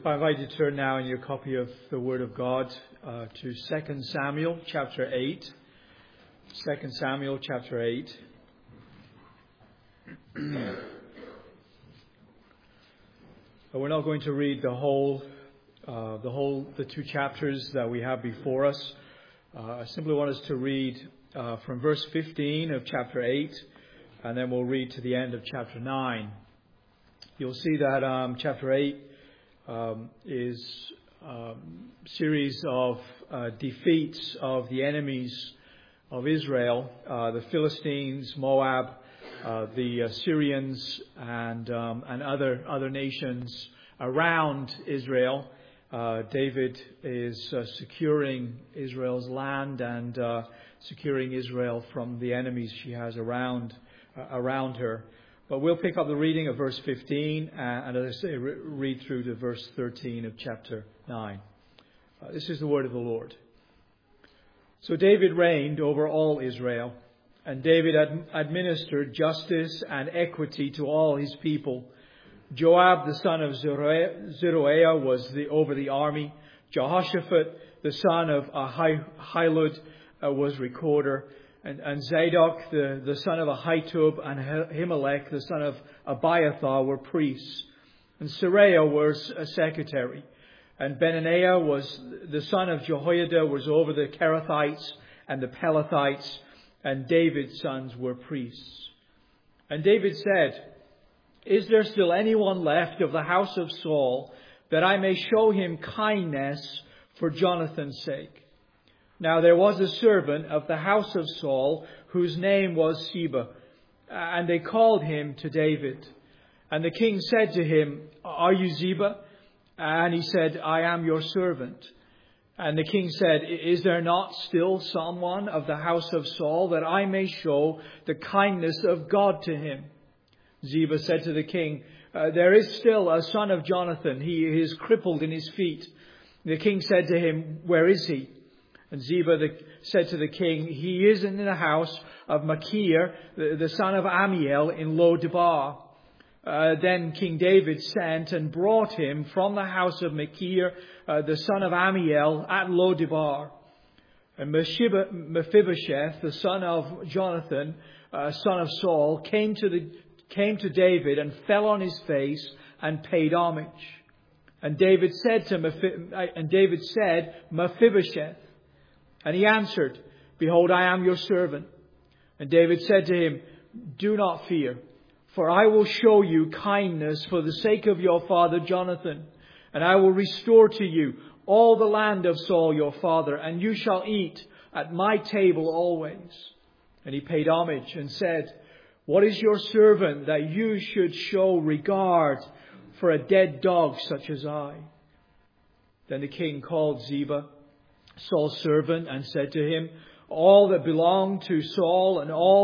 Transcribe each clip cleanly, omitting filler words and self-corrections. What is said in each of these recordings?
I invite you to turn now in your copy of the Word of God to 2 Samuel chapter 8. 2 Samuel chapter 8. But we're not going to read the two chapters that we have before us. I simply want us to read from verse 15 of chapter 8, and then we'll read to the end of chapter 9. You'll see that chapter 8 is a series of defeats of the enemies of Israel, the Philistines, Moab, the Syrians, and other nations around Israel. David is securing Israel's land and securing Israel from the enemies she has around her. But we'll pick up the reading of verse 15 and, as I say, read through to verse 13 of chapter 9. This is the word of the Lord. So David reigned over all Israel, and David administered justice and equity to all his people. Joab, the son of Zeruiah, was over the army. Jehoshaphat, the son of Ahilud, was recorder. And Zadok, the son of Ahitub, and Ahimelech, the son of Abiathar, were priests. And Seraiah was a secretary. And Benaniah, the son of Jehoiada, was over the Kerethites and the Pelethites. And David's sons were priests. And David said, "Is there still anyone left of the house of Saul, that I may show him kindness for Jonathan's sake?" Now there was a servant of the house of Saul, whose name was Ziba, and they called him to David. And the king said to him, "Are you Ziba?" And he said, "I am your servant." And the king said, "Is there not still someone of the house of Saul, that I may show the kindness of God to him?" Ziba said to the king, "There is still a son of Jonathan. He is crippled in his feet." The king said to him, "Where is he?" And Ziba said to the king, "He is in the house of Machir, the son of Amiel, in Lo-debar." Then King David sent and brought him from the house of Machir, the son of Amiel, at Lo-debar. And Mephibosheth, the son of Jonathan, son of Saul, came to David and fell on his face and paid homage. And David said, "Mephibosheth." And he answered, "Behold, I am your servant." And David said to him, "Do not fear, for I will show you kindness for the sake of your father Jonathan. And I will restore to you all the land of Saul your father, and you shall eat at my table always." And he paid homage and said, "What is your servant that you should show regard for a dead dog such as I?" Then the king called Ziba, Saul's servant, and said to him, "All that belonged to Saul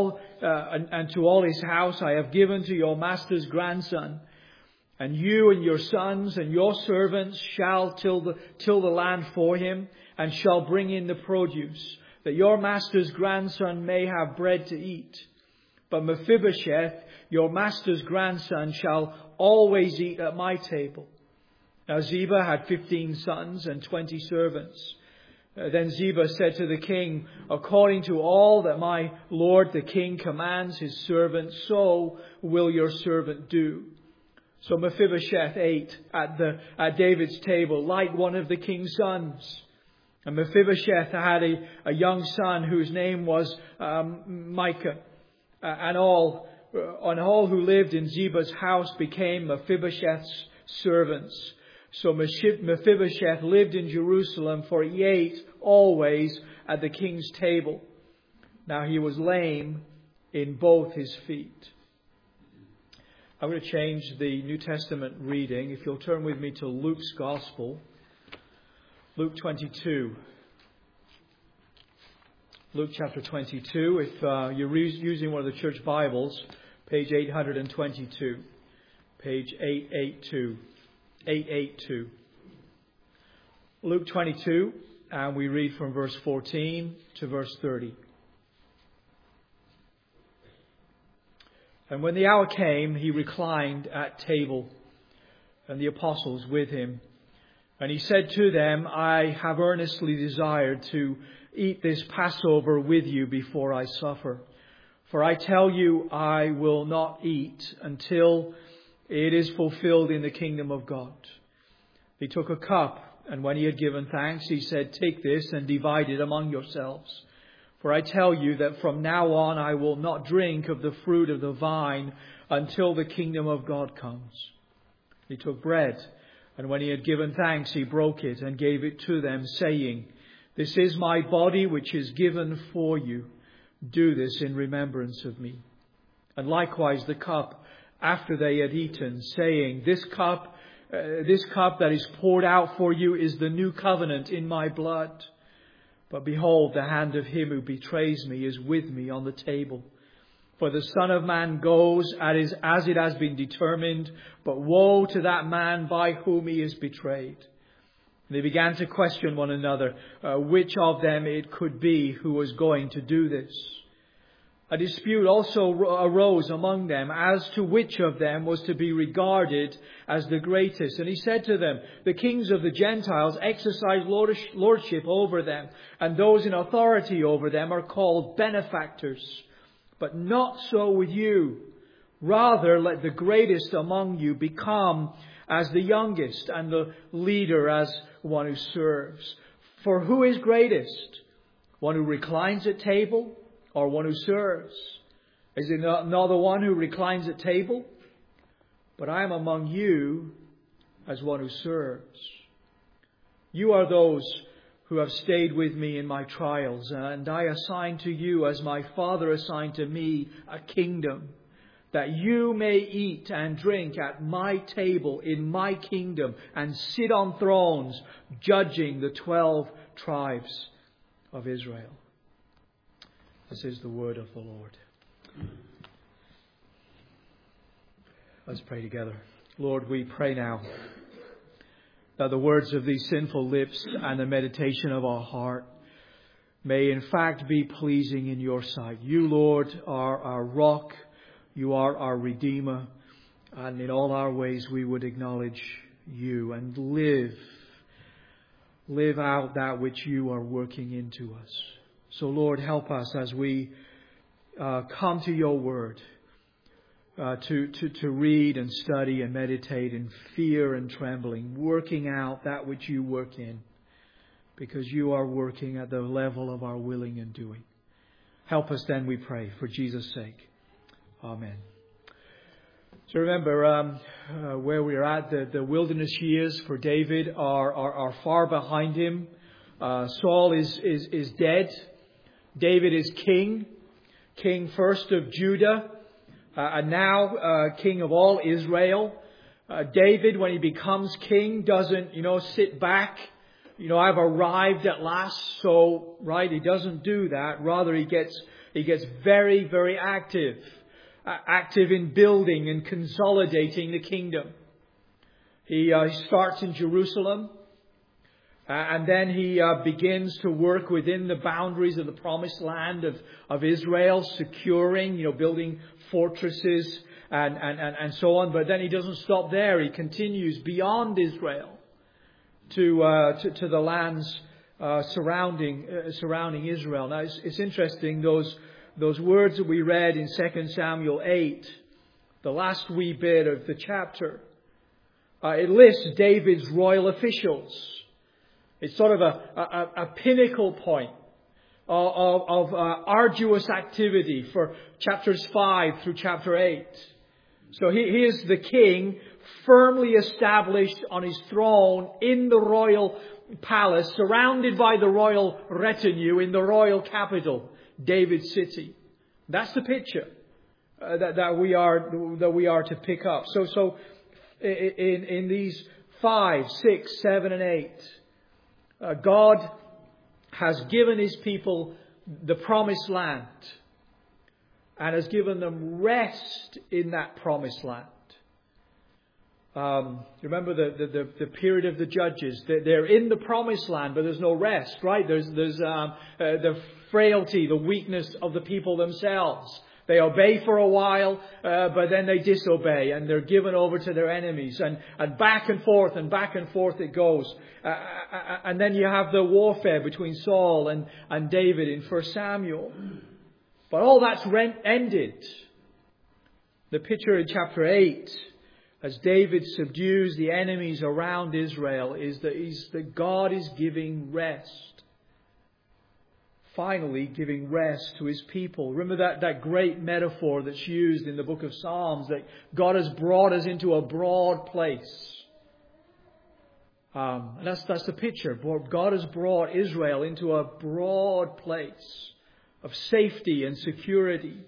and to all his house I have given to your master's grandson. And you and your sons and your servants shall till the land for him, and shall bring in the produce, that your master's grandson may have bread to eat. But Mephibosheth, your master's grandson, shall always eat at my table." Now Ziba had 15 sons and 20 servants. Then Ziba said to the king, "According to all that my lord the king commands his servant, so will your servant do." So Mephibosheth ate at David's table like one of the king's sons. And Mephibosheth had a young son whose name was Micah. And all who lived in Ziba's house became Mephibosheth's servants. So Mephibosheth lived in Jerusalem, for he ate always at the king's table. Now he was lame in both his feet. I'm going to change the New Testament reading. If you'll turn with me to Luke's Gospel, Luke 22. Luke chapter 22. If you're using one of the church Bibles, page 822. Page 882. 882. Luke 22, and we read from verse 14 to verse 30. And when the hour came, he reclined at table, and the apostles with him. And he said to them, I have earnestly desired to eat this Passover with you before I suffer. For I tell you, I will not eat until it is fulfilled in the kingdom of God. He took a cup, and when he had given thanks, he said, take this and divide it among yourselves. For I tell you that from now on I will not drink of the fruit of the vine until the kingdom of God comes. He took bread, and when he had given thanks, he broke it and gave it to them, saying, this is my body which is given for you. Do this in remembrance of me. And likewise the cup after they had eaten, saying, this cup that is poured out for you is the new covenant in my blood. But behold, the hand of him who betrays me is with me on the table. For the Son of Man goes as it has been determined, but woe to that man by whom he is betrayed. And they began to question one another which of them it could be who was going to do this. A dispute also arose among them as to which of them was to be regarded as the greatest. And he said to them, the kings of the Gentiles exercise lordship over them, and those in authority over them are called benefactors. But not so with you. Rather, let the greatest among you become as the youngest, and the leader as one who serves. For who is greatest? One who reclines at table, or one who serves? Is it not the one who reclines at table? But I am among you as one who serves. You are those who have stayed with me in my trials, and I assign to you, as my Father assigned to me, a kingdom, that you may eat and drink at my table in my kingdom and sit on thrones, judging the 12 tribes of Israel. This is the word of the Lord. Let's pray together. Lord, we pray now that the words of these sinful lips and the meditation of our heart may in fact be pleasing in your sight. You, Lord, are our rock. You are our Redeemer. And in all our ways we would acknowledge you and live out that which you are working into us. So, Lord, help us as we come to your word to read and study and meditate in fear and trembling, working out that which you work in, because you are working at the level of our willing and doing. Help us then, we pray, for Jesus' sake. Amen. So remember, where we are at, the wilderness years for David are far behind him. Saul is dead. David is king first of Judah, and now king of all Israel. David, when he becomes king, doesn't, sit back. I've arrived at last, so, right, he doesn't do that. Rather, he gets very, very active in building and consolidating the kingdom. He starts in Jerusalem. And then he begins to work within the boundaries of the promised land of Israel, securing, building fortresses and so on. But then he doesn't stop there. He continues beyond Israel to the lands surrounding Israel. Now it's interesting, those words that we read in 2 Samuel 8, the last wee bit of the chapter. It lists David's royal officials. It's sort of a pinnacle point of arduous activity for chapters 5 through chapter 8. So he is the king, firmly established on his throne in the royal palace, surrounded by the royal retinue in the royal capital, David's city. That's the picture that we are to pick up. So in these 5, 6, 7, and 8. God has given his people the promised land and has given them rest in that promised land. Remember the period of the judges. They're in the promised land, but there's no rest, right? There's the frailty, the weakness of the people themselves. They obey for a while, but then they disobey and they're given over to their enemies. And back and forth it goes. And then you have the warfare between Saul and David in 1 Samuel. But all that's ended. The picture in chapter 8, as David subdues the enemies around Israel, is that God is giving rest. Finally giving rest to His people. Remember that great metaphor that's used in the book of Psalms, that God has brought us into a broad place. And that's the picture. God has brought Israel into a broad place of safety and security.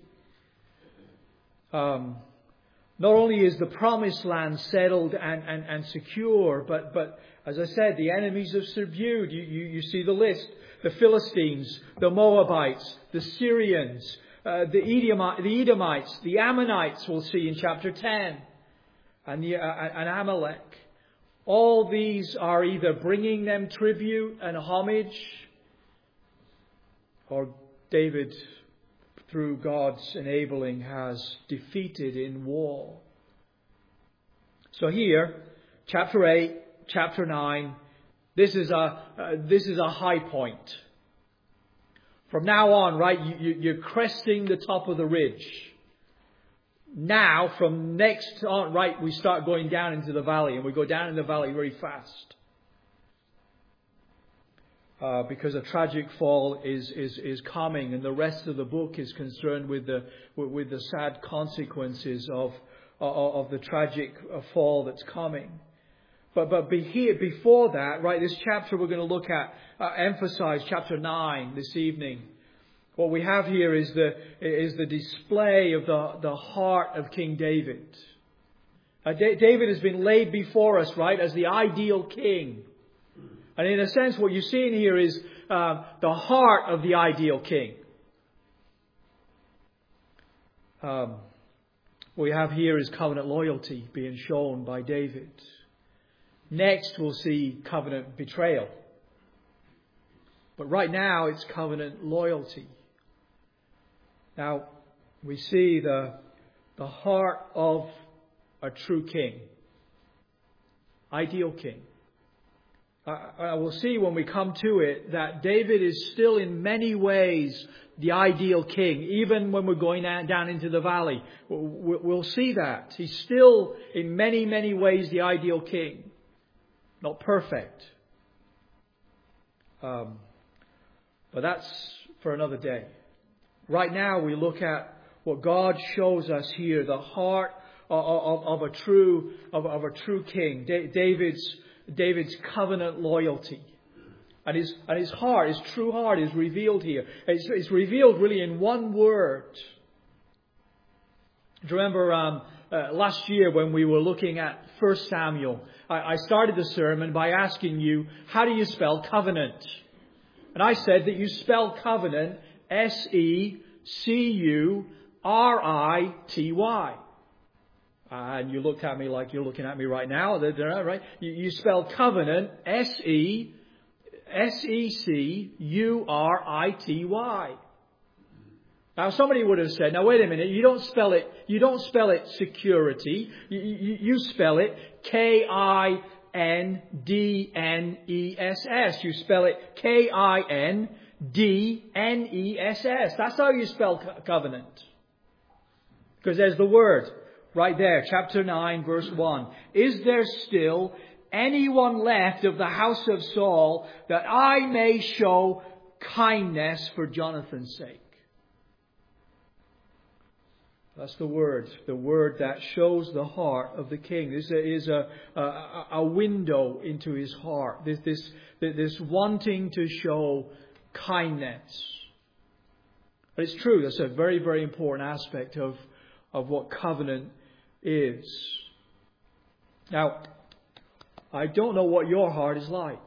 Not only is the promised land settled and secure, but as I said, the enemies have subdued. You see the list. The Philistines, the Moabites, the Syrians, the Edomites, the Ammonites we'll see in chapter 10, and Amalek. All these are either bringing them tribute and homage, or David, through God's enabling, has defeated in war. So here, chapter 8, chapter 9, this is a high point. From now on, right, you're cresting the top of the ridge. Now, from next on, right, we start going down into the valley, and we go down in the valley very fast. Because a tragic fall is coming, and the rest of the book is concerned with the sad consequences of the tragic fall that's coming. But before that, right, this chapter we're going to look at, emphasize chapter 9 this evening. What we have here is the display of the heart of King David. David has been laid before us, right, as the ideal king. And in a sense, what you're seeing here is the heart of the ideal king. What we have here is covenant loyalty being shown by David. Next, we'll see covenant betrayal. But right now, it's covenant loyalty. Now, we see the heart of a true king. Ideal king. We'll see when we come to it that David is still in many ways the ideal king. Even when we're going down into the valley, we'll see that. He's still in many, many ways the ideal king. Not perfect. But that's for another day. Right now we look at what God shows us here, the heart of a true king. David's covenant loyalty. And his heart, his true heart is revealed here. It's revealed really in one word. Do you remember last year when we were looking at 1 Samuel, I started the sermon by asking you, how do you spell covenant? And I said that you spell covenant Security. And you looked at me like you're looking at me right now, right? You spell covenant Security. Now somebody would have said, now wait a minute, you don't spell it security. You spell it Kindness. You spell it Kindness. That's how you spell covenant. Because there's the word right there, chapter 9, verse 1. Is there still anyone left of the house of Saul that I may show kindness for Jonathan's sake? That's the word that shows the heart of the king. This is a window into his heart. This wanting to show kindness. But it's true. That's a very, very important aspect of what covenant is. Now, I don't know what your heart is like.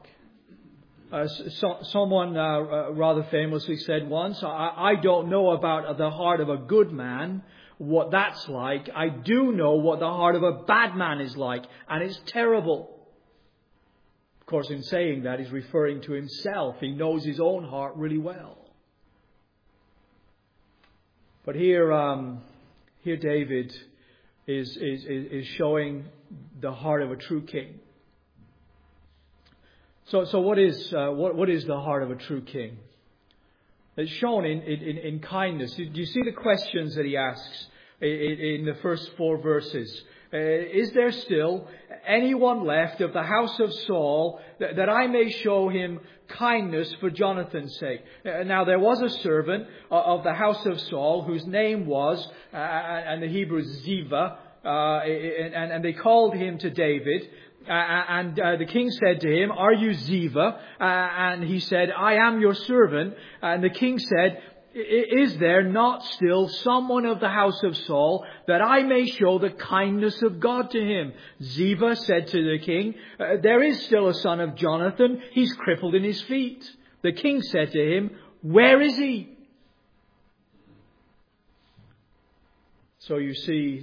Someone rather famously said once, I don't know about the heart of a good man, what that's like. I do know what the heart of a bad man is like, and it's terrible. Of course, in saying that, he's referring to himself. He knows his own heart really well. But here David is showing the heart of a true king. So what is the heart of a true king? It's shown in kindness. Do you see the questions that he asks in the first 4 verses? Is there still anyone left of the house of Saul that I may show him kindness for Jonathan's sake? Now there was a servant of the house of Saul whose name was, and the Hebrew is Ziva, and they called him to David. And the king said to him, "Are you Ziva?" And he said, "I am your servant." And the king said, "Is there not still someone of the house of Saul that I may show the kindness of God to him?" Ziva said to the king, "There is still a son of Jonathan. He's crippled in his feet." The king said to him, "Where is he?" So you see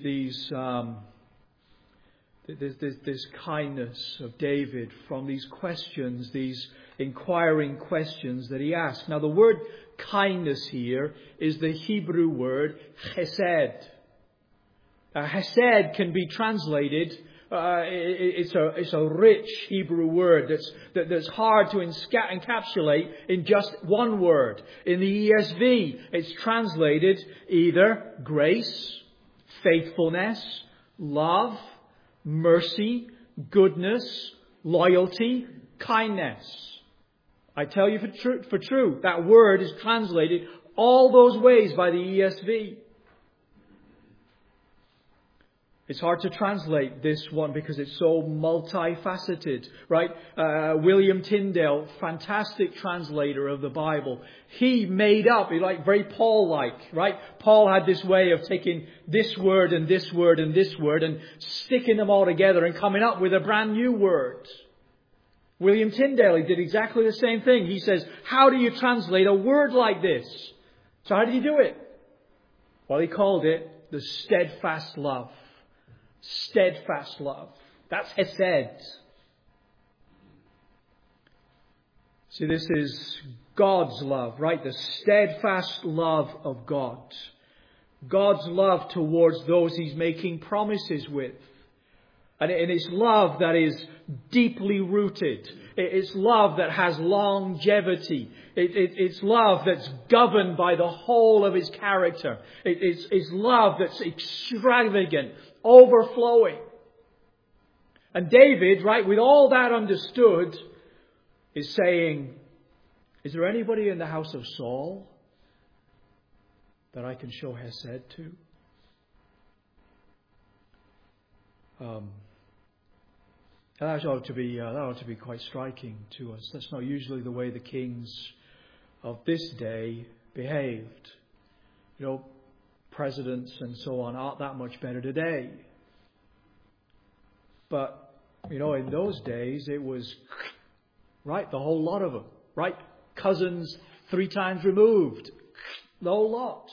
this kindness of David from these questions, these inquiring questions that he asks. Now the word kindness here is the Hebrew word chesed. Chesed can be translated, it's a rich Hebrew word that's hard to encapsulate in just one word. In the ESV, it's translated either grace, faithfulness, love, mercy, goodness, loyalty, kindness. I tell you for true, that word is translated all those ways by the ESV. It's hard to translate this one because it's so multifaceted, right? William Tyndale, fantastic translator of the Bible. He made up, like very Paul-like, right? Paul had this way of taking this word and this word and this word and sticking them all together and coming up with a brand new word. William Tyndale, he did exactly the same thing. He says, how do you translate a word like this? So how did he do it? Well, he called it the steadfast love. Steadfast love. That's Hesed. See, this is God's love, right? The steadfast love of God. God's love towards those He's making promises with. And it's love that is deeply rooted. It's love that has longevity. It's love that's governed by the whole of His character. It's love that's extravagant, overflowing. And David, right, with all that understood, is saying, is there anybody in the house of Saul that I can show Hesed to? That ought to be quite striking to us. That's not usually the way the kings of this day behaved. You know, presidents and so on aren't that much better today. But, you know, in those days it was, right, the whole lot of them. Right? Cousins 3 times removed. The whole lot.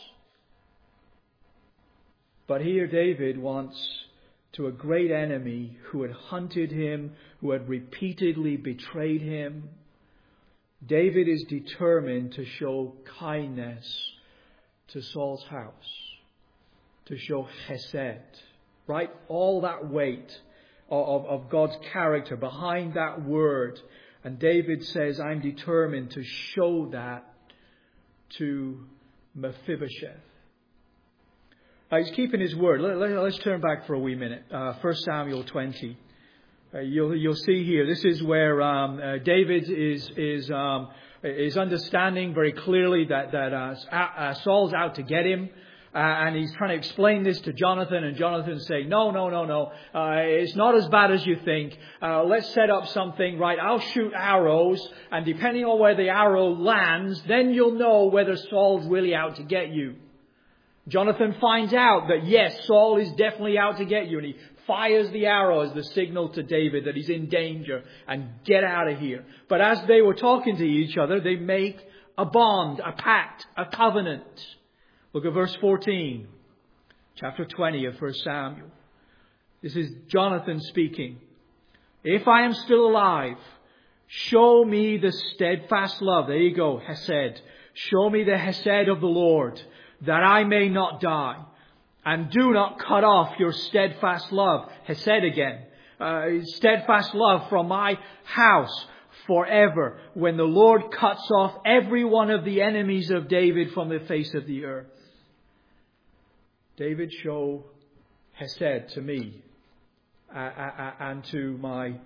But here David wants to a great enemy who had hunted him, who had repeatedly betrayed him. David is determined to show kindness to Saul's house, to show Hesed, right? All that weight of God's character behind that word. And David says, I'm determined to show that to Mephibosheth. He's keeping his word. Let's turn back for a wee minute. 1 Samuel 20. You'll see here. This is where David is understanding very clearly that Saul's out to get him. And he's trying to explain this to Jonathan, and Jonathan's saying, no. It's not as bad as you think. Let's set up something, right? I'll shoot arrows, and depending on where the arrow lands, then you'll know whether Saul's really out to get you. Jonathan finds out that yes, Saul is definitely out to get you, and he fires the arrow as the signal to David that he's in danger and get out of here. But as they were talking to each other, they make a bond, a pact, a covenant. Look at verse 14, chapter 20 of 1 Samuel. This is Jonathan speaking. If I am still alive, show me the steadfast love. There you go, Hesed. Show me the Hesed of the Lord. that I may not die. And do not cut off your steadfast love. Hesed again. Steadfast love from my house forever, when the Lord cuts off every one of the enemies of David from the face of the earth. David, show Hesed to me and to my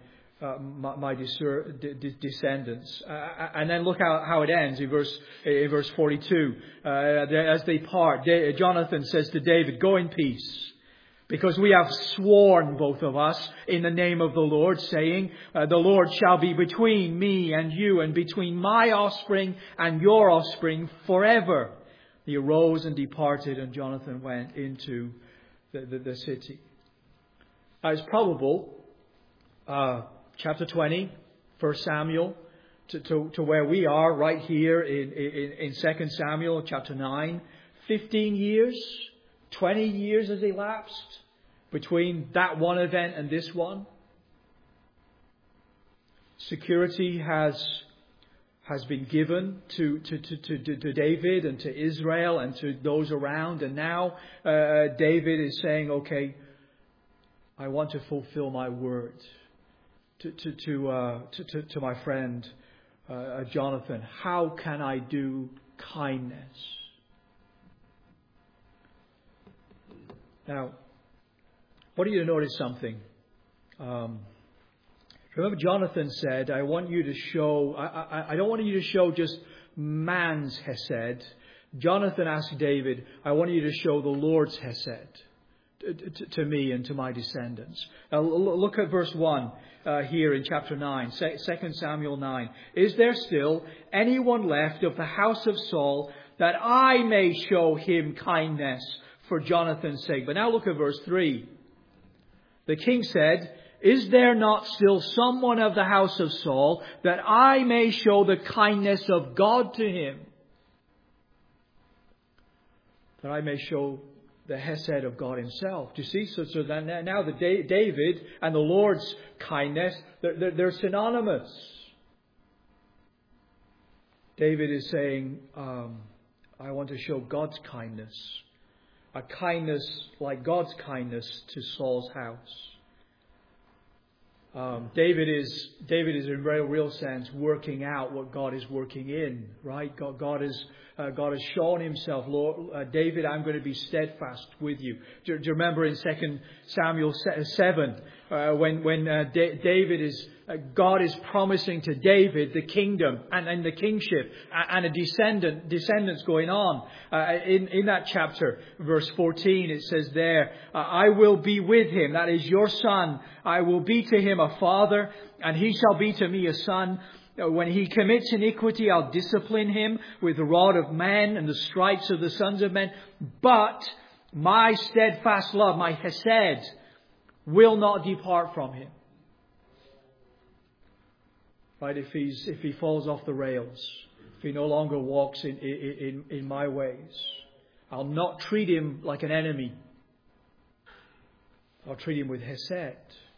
descendants. And then look how it ends in verse 42. As they part, Jonathan says to David, "Go in peace, because we have sworn, both of us, in the name of the Lord, saying, the Lord shall be between me and you, and between my offspring and your offspring forever." He arose and departed, and Jonathan went into the city. It's probable, chapter 20, 1 Samuel, to where we are right here in 2 Samuel, chapter 9, 15 years, 20 years has elapsed between that one event and this one. Security has been given to David and to Israel and to those around. And now David is saying, okay, I want to fulfill my word to my friend Jonathan. How can I do kindness? Now, I want you to notice something. Remember, Jonathan said, I want you to show, I don't want you to show just man's Hesed. Jonathan asked David, I want you to show the Lord's Hesed to me and to my descendants. Now, look at verse 1 here in chapter 9, 2 Samuel 9. Is there still anyone left of the house of Saul, that I may show him kindness for Jonathan's sake? But now look at verse 3. The king said, is there not still someone of the house of Saul, that I may show the kindness of God to him? That I may show the Hesed of God himself. Do you see? So that now David and the Lord's kindness, they're synonymous. David is saying, I want to show God's kindness. A kindness like God's kindness to Saul's house. David is in real sense working out what God is working in, right? God has shown himself, Lord, David, I'm going to be steadfast with you. Do you remember in 2 Samuel 7, when God is promising to David the kingdom and the kingship and a descendants going on. In that chapter, verse 14, it says there, I will be with him, that is your son. I will be to him a father, and he shall be to me a son. When he commits iniquity, I'll discipline him with the rod of men and the stripes of the sons of men. But my steadfast love, my Hesed, will not depart from him. Right? If he falls off the rails, if he no longer walks in my ways, I'll not treat him like an enemy. I'll treat him with Hesed.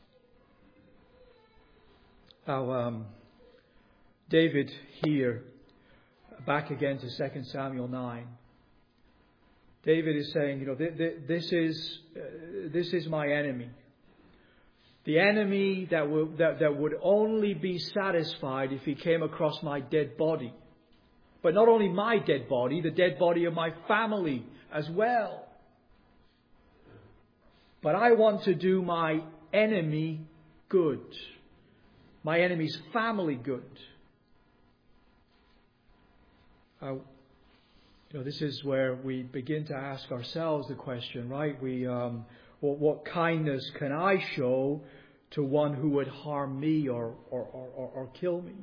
Now, David here, back again to 2 Samuel 9. David is saying, this is my enemy. The enemy that would only be satisfied if he came across my dead body. But not only my dead body, the dead body of my family as well. But I want to do my enemy good. My enemy's family good. This is where we begin to ask ourselves the question, right? What kindness can I show to one who would harm me or kill me?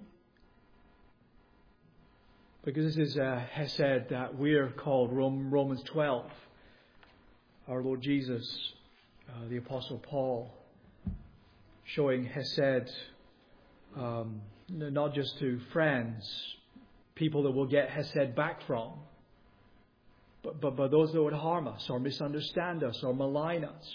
Because this is a Hesed that we're called Romans 12. Our Lord Jesus, the Apostle Paul, showing Hesed not just to friends, people that will get Hesed back from, but those that would harm us or misunderstand us or malign us.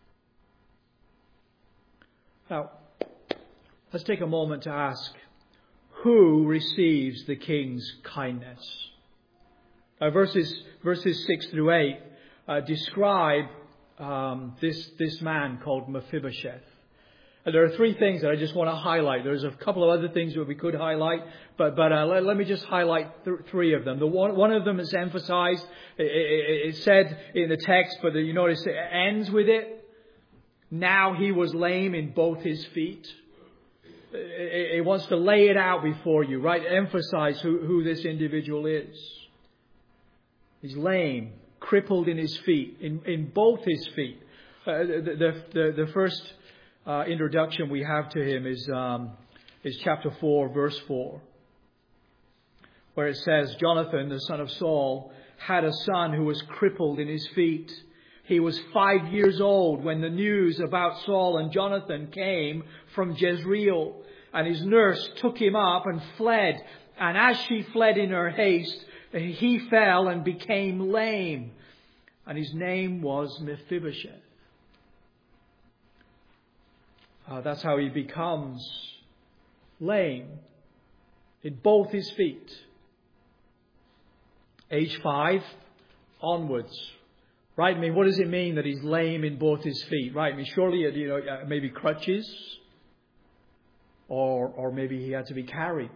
Now, let's take a moment to ask, who receives the king's kindness? verses 6 through 8 describe this man called Mephibosheth. And there are three things that I just want to highlight. There's a couple of other things that we could highlight, but let me just highlight three of them. One of them is emphasized. It's said in the text, but you notice it ends with it. Now he was lame in both his feet. It wants to lay it out before you, right? Emphasize who this individual is. He's lame, crippled in his feet, in both his feet. The first introduction we have to him is chapter 4, verse 4, where it says, Jonathan, the son of Saul, had a son who was crippled in his feet. He was 5 years old when the news about Saul and Jonathan came from Jezreel, and his nurse took him up and fled. And as she fled in her haste, he fell and became lame, and his name was Mephibosheth. That's how he becomes lame in both his feet. Age 5 onwards. Right? I mean, what does it mean that he's lame in both his feet? Right? I mean, surely, maybe crutches. Or maybe he had to be carried.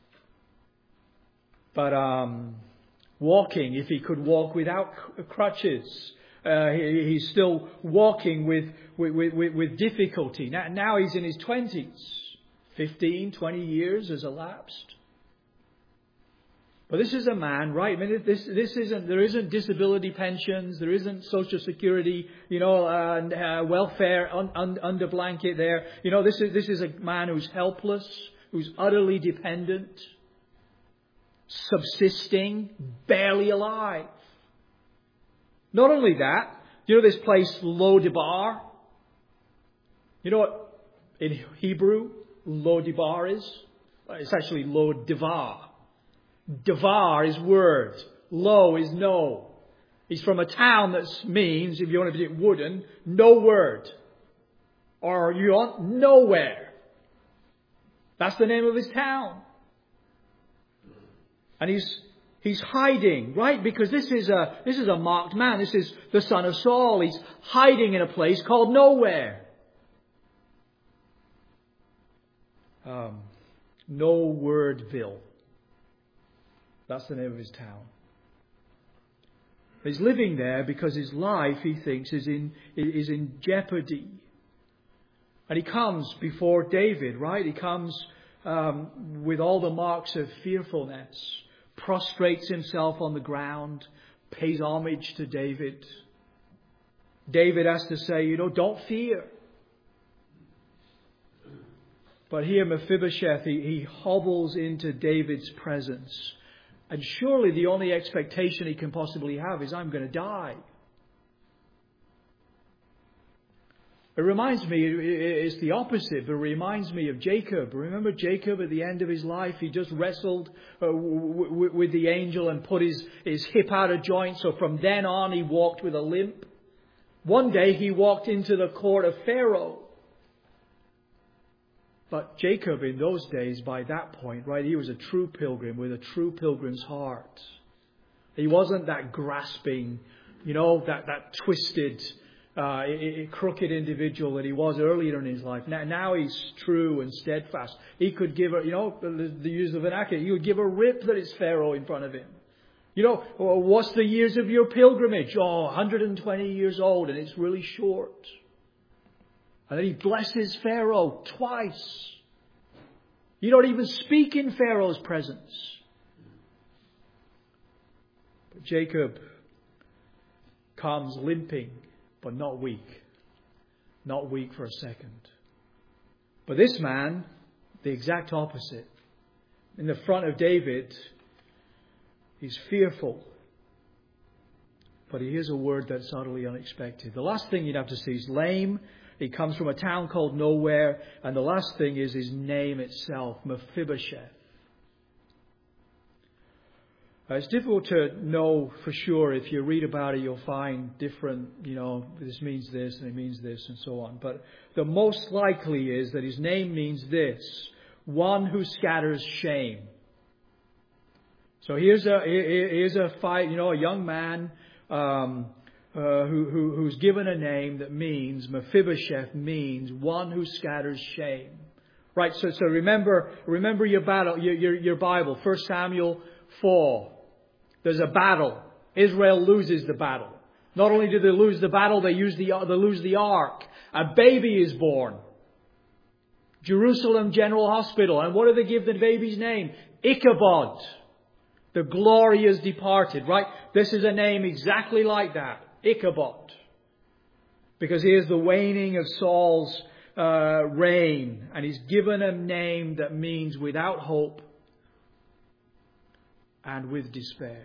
But walking, if he could walk without crutches. He's still walking with difficulty. Now he's in his 20s. 15, 20 years has elapsed. But this is a man, right? I mean, there isn't disability pensions, there isn't Social Security, welfare under blanket there. This is a man who's helpless, who's utterly dependent, subsisting, barely alive. Not only that, this place Lo-Debar? You know what in Hebrew Lo-Debar is? It's actually Lo-Devar. Devar is word. Lo is no. He's from a town that means, if you want to be wooden, no word. Or you want nowhere. That's the name of his town. And he's hiding, right? Because this is a marked man. This is the son of Saul. He's hiding in a place called nowhere. Nowheredville. That's the name of his town. He's living there because his life, he thinks, is in jeopardy. And he comes before David, right? He comes with all the marks of fearfulness. Prostrates himself on the ground, pays homage to David. David has to say, don't fear. But here Mephibosheth, he hobbles into David's presence. And surely the only expectation he can possibly have is, I'm going to die. It reminds me, it's the opposite, but it reminds me of Jacob. Remember Jacob at the end of his life? He just wrestled with the angel and put his hip out of joint. So from then on he walked with a limp. One day he walked into the court of Pharaoh. But Jacob in those days, by that point, right, he was a true pilgrim with a true pilgrim's heart. He wasn't that grasping, that twisted, crooked individual that he was earlier in his life. Now he's true and steadfast. He could give the use of vernacular, he would give a rip that it's Pharaoh in front of him. What's the years of your pilgrimage? 120 years old, and it's really short. And then he blesses Pharaoh twice. You don't even speak in Pharaoh's presence. But Jacob comes limping, but not weak. Not weak for a second. But this man, the exact opposite. In the front of David, he's fearful. But he hears a word that's utterly unexpected. The last thing you'd have to see is lame. He comes from a town called Nowhere. And the last thing is his name itself, Mephibosheth. It's difficult to know for sure. If you read about it, you'll find different, this means this and it means this and so on. But the most likely is that his name means this: one who scatters shame. So here's a fight, a young man who's given a name that means, Mephibosheth means one who scatters shame. Right, so remember your battle, your Bible, 1 Samuel 4. There's a battle. Israel loses the battle. Not only do they lose the battle, they lose the ark. A baby is born. Jerusalem General Hospital. And what do they give the baby's name? Ichabod. The glory is departed. Right? This is a name exactly like that. Ichabod. Because here's the waning of Saul's reign. And he's given a name that means without hope and with despair.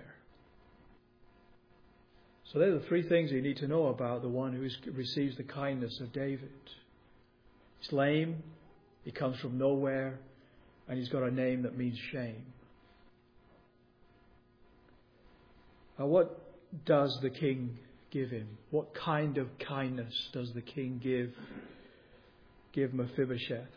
So there are the three things you need to know about the one who receives the kindness of David. He's lame, he comes from nowhere, and he's got a name that means shame. Now, what does the king give him? What kind of kindness does the king give Mephibosheth?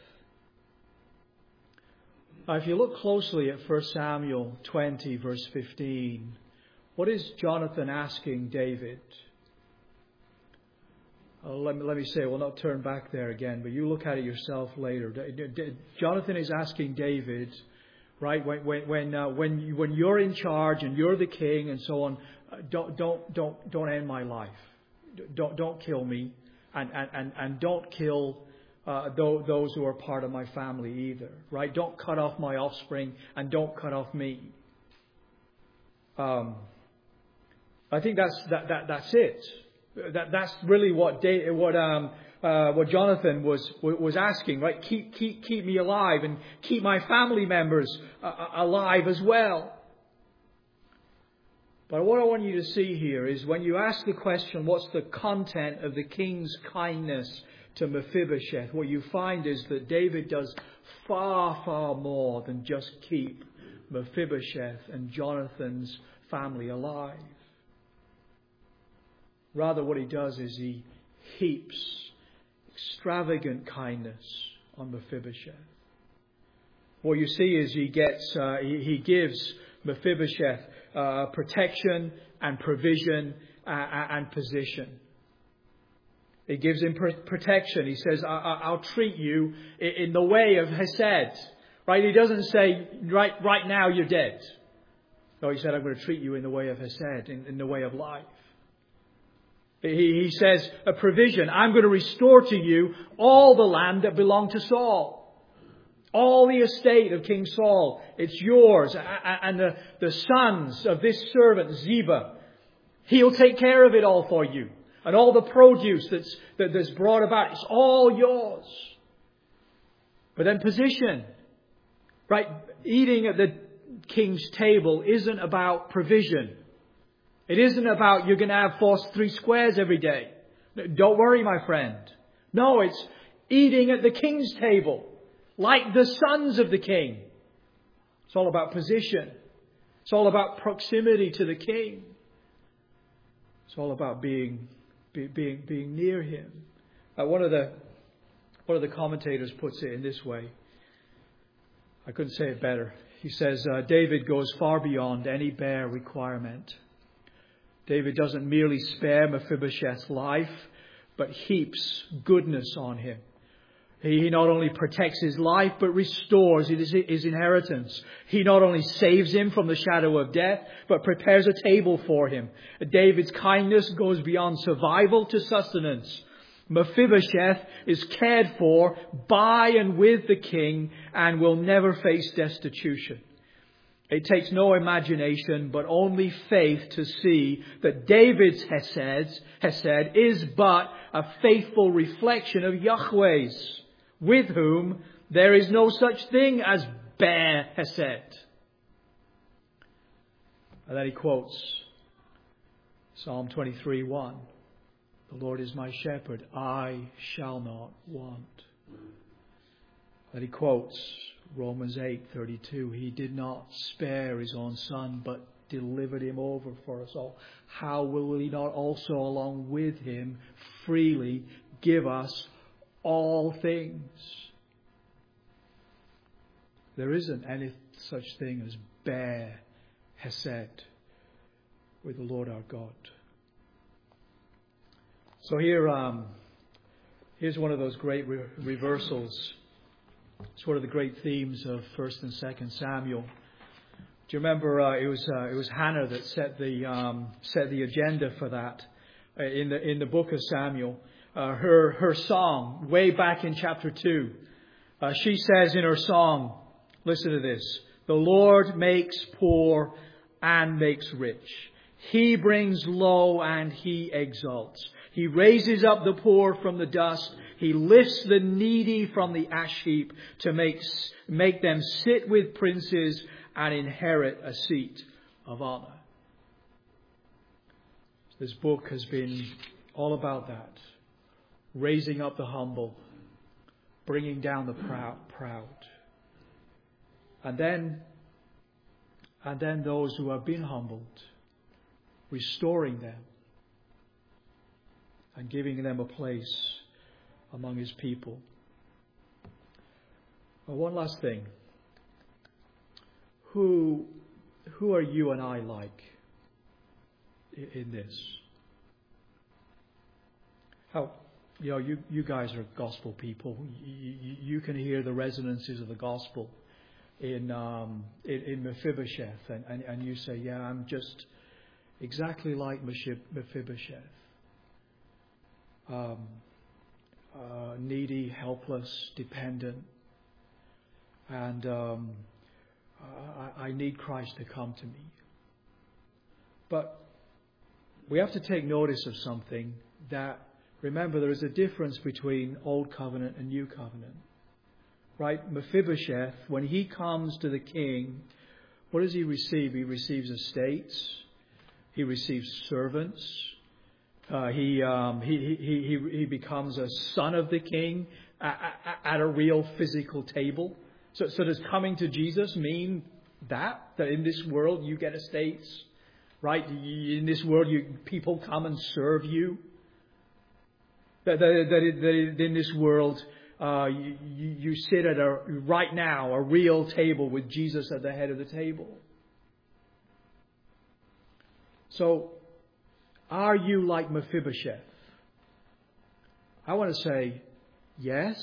Now, if you look closely at 1 Samuel 20, verse 15, what is Jonathan asking David? Let me say, we'll not turn back there again, but you look at it yourself later. Jonathan is asking David, right, when you're in charge and you're the king and so on, don't end my life. Don't kill me, and don't kill those who are part of my family either. Right? Don't cut off my offspring and don't cut off me. I think that's it. That's really what Jonathan was asking, right? Keep me alive and keep my family members alive as well. But what I want you to see here is when you ask the question, what's the content of the king's kindness to Mephibosheth? What you find is that David does far, far more than just keep Mephibosheth and Jonathan's family alive. Rather, what he does is he heaps extravagant kindness on Mephibosheth. What you see is he gives Mephibosheth protection and provision and position. He gives him protection. He says, I'll treat you in the way of Hesed. Right? He doesn't say, right now you're dead. No, he said, I'm going to treat you in the way of Hesed, in the way of life. He says, a provision. I'm going to restore to you all the land that belonged to Saul. All the estate of King Saul. It's yours. And the sons of this servant, Ziba. He'll take care of it all for you. And all the produce that's brought about, it's all yours. But then position. Right? Eating at the king's table isn't about provision. It isn't about you're going to have 3 squares every day. Don't worry, my friend. No, it's eating at the king's table. Like the sons of the king. It's all about position. It's all about proximity to the king. It's all about being near him. One of the commentators puts it in this way. I couldn't say it better. He says, David goes far beyond any bare requirement. David doesn't merely spare Mephibosheth's life, but heaps goodness on him. He not only protects his life, but restores his inheritance. He not only saves him from the shadow of death, but prepares a table for him. David's kindness goes beyond survival to sustenance. Mephibosheth is cared for by and with the king and will never face destitution. It takes no imagination, but only faith to see that David's Hesed is but a faithful reflection of Yahweh's, with whom there is no such thing as bare Hesed. And then he quotes Psalm 23:1. The Lord is my shepherd, I shall not want. Then he quotes Romans 8:32, He did not spare His own Son, but delivered Him over for us all. How will He not also, along with Him, freely give us all things? There isn't any such thing as bare hesed with the Lord our God. So here's one of those great reversals. It's one of the great themes of 1st and 2nd Samuel. Do you remember it was Hannah that set the agenda for that in the book of Samuel? Her song way back in chapter 2. She says in her song, listen to this: the Lord makes poor and makes rich. He brings low and He exalts. He raises up the poor from the dust. He lifts the needy from the ash heap to make them sit with princes and inherit a seat of honor. This book has been all about that. Raising up the humble, bringing down the proud. And then those who have been humbled, restoring them and giving them a place among His people. Well, one last thing. Who are you and I like in this? How, you guys are gospel people. You can hear the resonances of the gospel in Mephibosheth, and you say, yeah, I'm just exactly like Mephibosheth. Needy, helpless, dependent, and I need Christ to come to me. But we have to take notice of something, that, remember, there is a difference between Old Covenant and New Covenant. Right? Mephibosheth, when he comes to the king, what does he receive? He receives estates. He receives servants. He becomes a son of the king at a real physical table. So does coming to Jesus mean that in this world you get estates, right? In this world people come and serve you. That in this world you sit at right now a real table with Jesus at the head of the table. So, are you like Mephibosheth? I want to say yes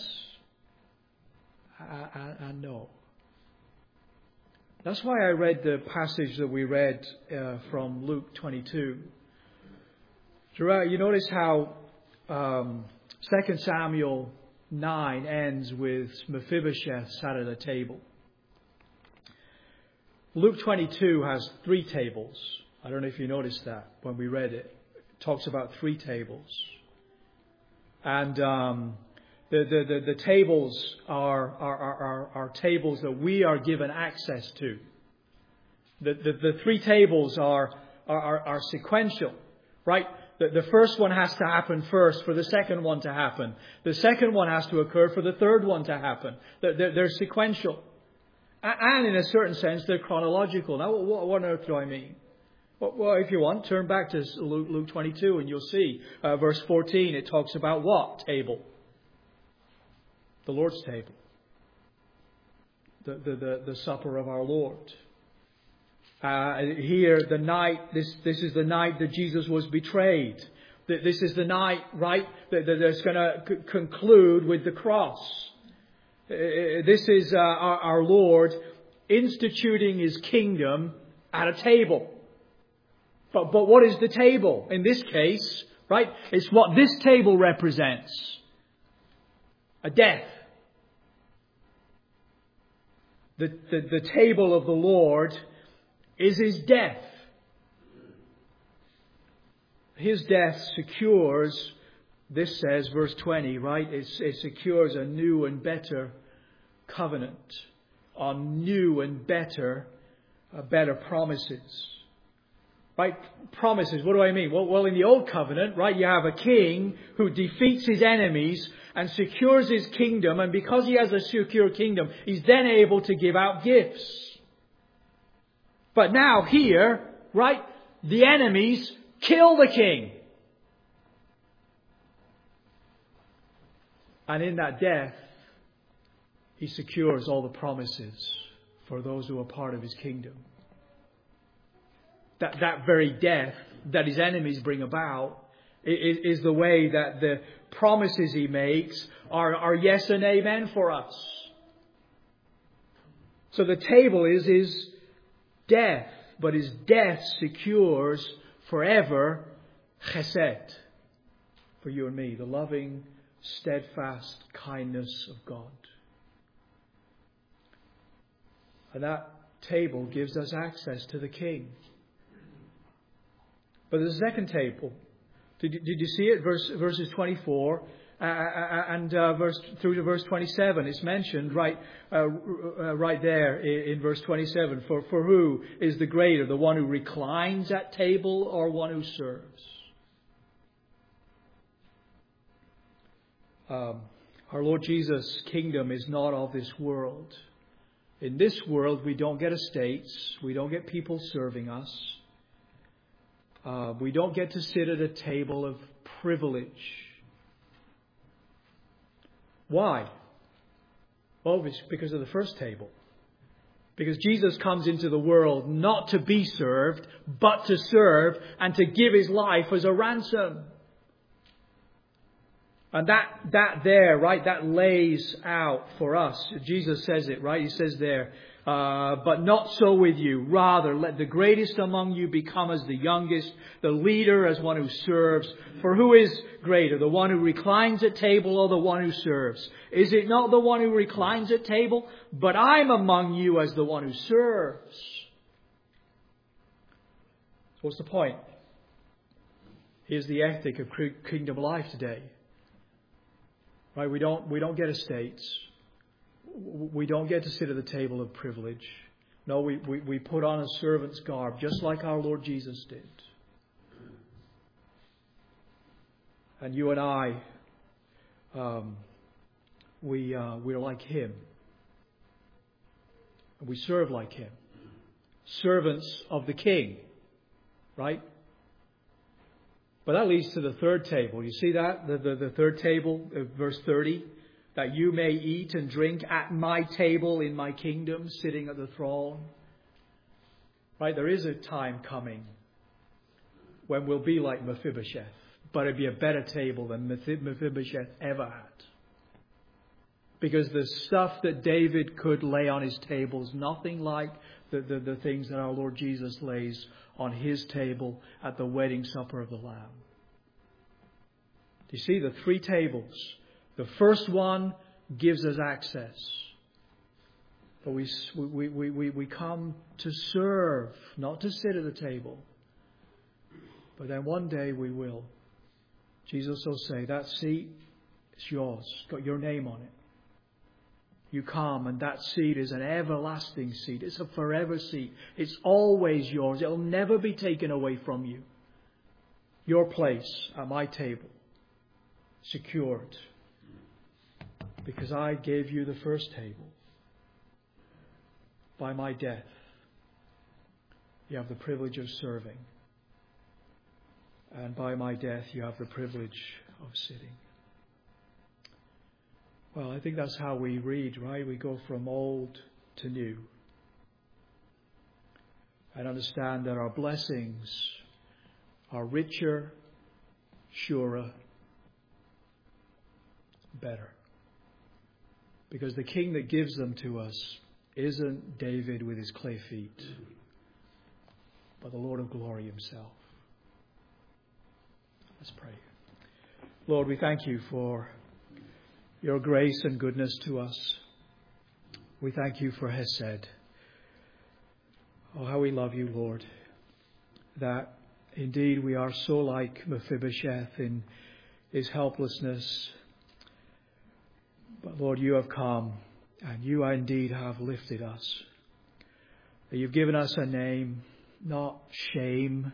and no. That's why I read the passage that we read from Luke 22. You notice how 2 Samuel 9 ends with Mephibosheth sat at a table. Luke 22 has 3 tables. I don't know if you noticed that when we read it. It talks about 3 tables. And the tables are tables that we are given access to. The 3 tables are sequential, right? The first one has to happen first for the second one to happen. The second one has to occur for the third one to happen. They're sequential. And in a certain sense, they're chronological. Now, what on earth do I mean? Well, if you want, turn back to Luke 22 and you'll see. Verse 14, it talks about what table? The Lord's table. The supper of our Lord. Here, the night, this is the night that Jesus was betrayed. This is the night, right, that's going to conclude with the cross. This is our Lord instituting His kingdom at a table. But what is the table? In this case, right, it's what this table represents. A death. The table of the Lord is His death. His death secures, this says, verse 20, right? It secures a new and better covenant. On new and better promises. Right? Promises. What do I mean? Well, in the Old Covenant, right, you have a king who defeats his enemies and secures his kingdom. And because he has a secure kingdom, he's then able to give out gifts. But now here, right, the enemies kill the king. And in that death, He secures all the promises for those who are part of His kingdom. that very death that his enemies bring about is the way that the promises he makes are yes and amen for us. So the table is his death, but his death secures forever chesed for you and me, the loving, steadfast kindness of God. And that table gives us access to the King. But there's a second table. Did you see it? Verses 24 and through to verse 27. It's mentioned right there in verse 27. For who is the greater, the one who reclines at table or one who serves? Our Lord Jesus' kingdom is not of this world. In this world, we don't get estates. We don't get people serving us. We don't get to sit at a table of privilege. Why? Well, it's because of the first table. Because Jesus comes into the world not to be served, but to serve and to give his life as a ransom. And that there, right, that lays out for us. Jesus says it, right? He says there, but not so with you. Rather, let the greatest among you become as the youngest, the leader as one who serves. For who is greater, the one who reclines at table or the one who serves? Is it not the one who reclines at table? But I'm among you as the one who serves. So what's the point? Here's the ethic of kingdom life today. Right, we don't get estates. We don't get to sit at the table of privilege. No, we put on a servant's garb, just like our Lord Jesus did. And you and I, we're like him. And we serve like him. Servants of the King. Right? But that leads to the third table. You see that? The third table, verse 30. That you may eat and drink at my table in my kingdom, sitting at the throne. Right? There is a time coming when we'll be like Mephibosheth. But it'll be a better table than Mephibosheth ever had. Because the stuff that David could lay on his table is nothing like the things that our Lord Jesus lays on his table at the wedding supper of the Lamb. Do you see the three tables? The first one gives us access. But we come to serve, not to sit at the table. But then one day we will. Jesus will say, that seat is yours. It's got your name on it. You come, and that seat is an everlasting seat. It's a forever seat. It's always yours. It'll never be taken away from you. Your place at my table, secured. Because I gave you the first table. By my death, you have the privilege of serving. And by my death, you have the privilege of sitting. Well, I think that's how we read, right? We go from old to new. And understand that our blessings are richer, surer, better. Because the King that gives them to us isn't David with his clay feet, but the Lord of glory himself. Let's pray. Lord, we thank you for your grace and goodness to us. We thank you for Hesed. Oh, how we love you, Lord. That indeed we are so like Mephibosheth in his helplessness. But Lord, you have come and you indeed have lifted us. That you've given us a name, not shame,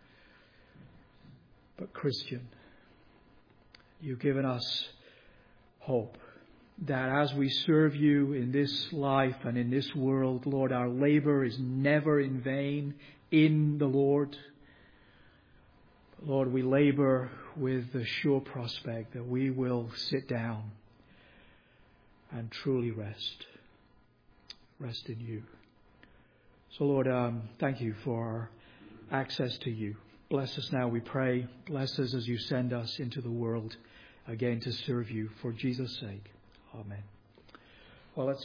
but Christian. You've given us hope that as we serve you in this life and in this world, Lord, our labor is never in vain in the Lord. Lord, we labor with the sure prospect that we will sit down and truly rest in you. So, Lord, thank you for access to you. Bless us now, we pray. Bless us as you send us into the world again to serve you for Jesus' sake. Amen. Well, let's